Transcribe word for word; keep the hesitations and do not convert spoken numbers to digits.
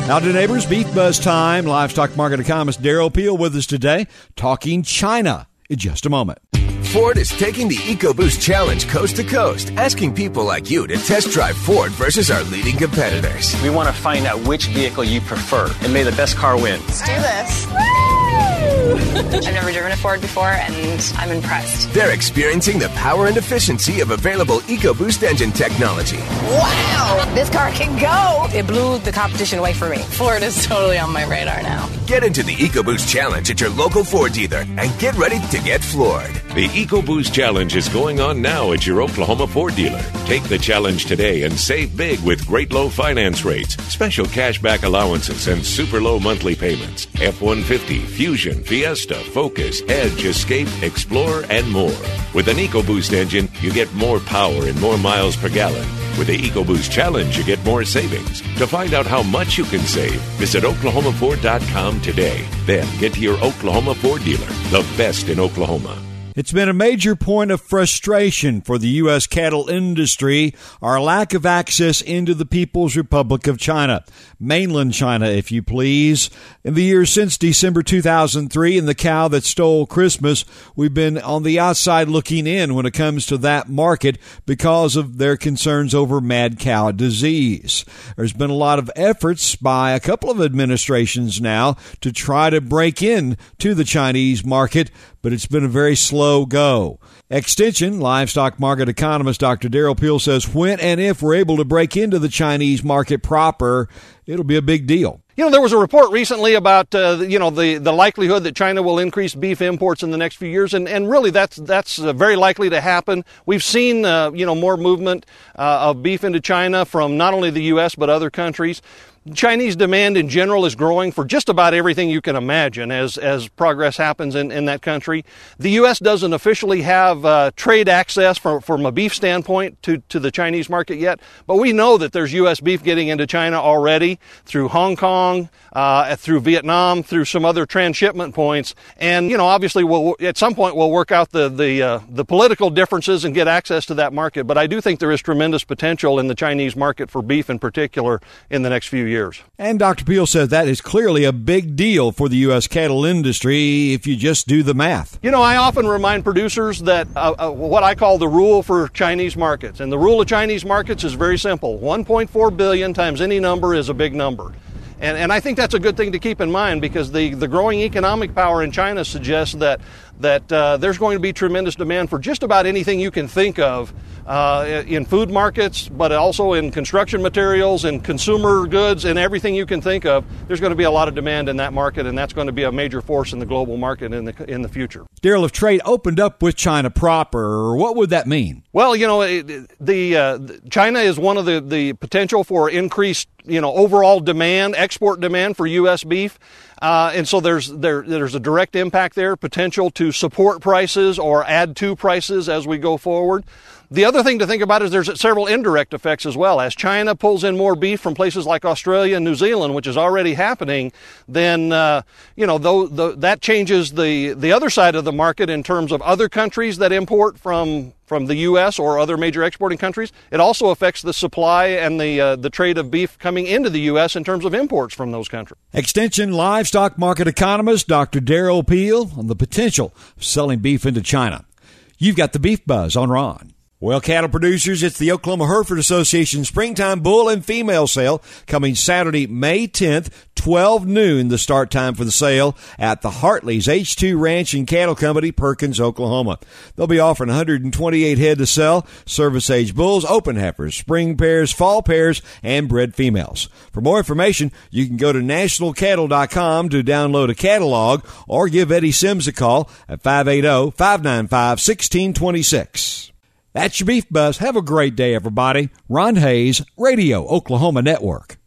Howdy, neighbors. Beef Buzz time. Livestock market economist Darrell Peel with us today, talking China in just a moment. Ford is taking the EcoBoost Challenge coast to coast, asking people like you to test drive Ford versus our leading competitors. We want to find out which vehicle you prefer, and may the best car win. Let's do this. I've never driven a Ford before, and I'm impressed. They're experiencing the power and efficiency of available EcoBoost engine technology. Wow! This car can go! It blew the competition away for me. Ford is totally on my radar now. Get into the EcoBoost Challenge at your local Ford dealer and get ready to get floored. The EcoBoost Challenge is going on now at your Oklahoma Ford dealer. Take the challenge today and save big with great low finance rates, special cashback allowances, and super low monthly payments. F one fifty, Fusion, Fiesta, Focus, Edge, Escape, Explorer, and more. With an EcoBoost engine, you get more power and more miles per gallon. With the EcoBoost Challenge, you get more savings. To find out how much you can save, visit Oklahoma Ford dot com today. Then get to your Oklahoma Ford dealer, the best in Oklahoma. It's been a major point of frustration for the U S cattle industry, our lack of access into the People's Republic of China, mainland China, if you please. In the years since December two thousand three and the cow that stole Christmas, we've been on the outside looking in when it comes to that market because of their concerns over mad cow disease. There's been a lot of efforts by a couple of administrations now to try to break in to the Chinese market, but it's been a very slow go. Extension livestock market economist Doctor Darrell Peel says when and if we're able to break into the Chinese market proper, it'll be a big deal. You know, there was a report recently about, uh, you know, the, the likelihood that China will increase beef imports in the next few years, and, and really that's that's uh, very likely to happen. We've seen, uh, you know, more movement uh, of beef into China from not only the U S but other countries. Chinese demand in general is growing for just about everything you can imagine as, as progress happens in, in that country. The U S doesn't officially have uh, trade access from, from a beef standpoint to, to the Chinese market yet, but we know that there's U S beef getting into China already through Hong Kong, uh, through Vietnam, through some other transshipment points. And, you know, obviously we'll, at some point we'll work out the, the, uh, the political differences and get access to that market. But I do think there is tremendous potential in the Chinese market for beef in particular in the next few years. years. And Doctor Peel says that is clearly a big deal for the U S cattle industry if you just do the math. You know, I often remind producers that uh, uh, what I call the rule for Chinese markets. And the rule of Chinese markets is very simple. one point four billion times any number is a big number. And, and I think that's a good thing to keep in mind because the, the growing economic power in China suggests that that uh, there's going to be tremendous demand for just about anything you can think of uh, in food markets, but also in construction materials and consumer goods and everything you can think of. There's going to be a lot of demand in that market, and that's going to be a major force in the global market in the in the future. Darrell, if trade opened up with China proper, what would that mean? Well, you know, it, the uh, China is one of the, the potential for increased, you know, overall demand, export demand for U S beef. Uh, and so there's there there's a direct impact there, potential to support prices or add to prices as we go forward. The other thing to think about is there's several indirect effects as well. As China pulls in more beef from places like Australia and New Zealand, which is already happening, then, uh, you know, though, the, that changes the, the other side of the market in terms of other countries that import from from the U S or other major exporting countries. It also affects the supply and the uh, the trade of beef coming into the U S in terms of imports from those countries. Extension livestock market economist Doctor Darrell Peel on the potential of selling beef into China. You've got the Beef Buzz on Ron. Well, cattle producers, it's the Oklahoma Hereford Association Springtime Bull and Female Sale coming Saturday, May tenth, twelve noon, the start time for the sale at the Hartley's H two Ranch and Cattle Company, Perkins, Oklahoma. They'll be offering one hundred twenty-eight head to sell, service-age bulls, open heifers, spring pairs, fall pairs, and bred females. For more information, you can go to national cattle dot com to download a catalog or give Eddie Sims a call at five eight zero, five nine five, one six two six. That's your Beef Buzz. Have a great day, everybody. Ron Hayes, Radio Oklahoma Network.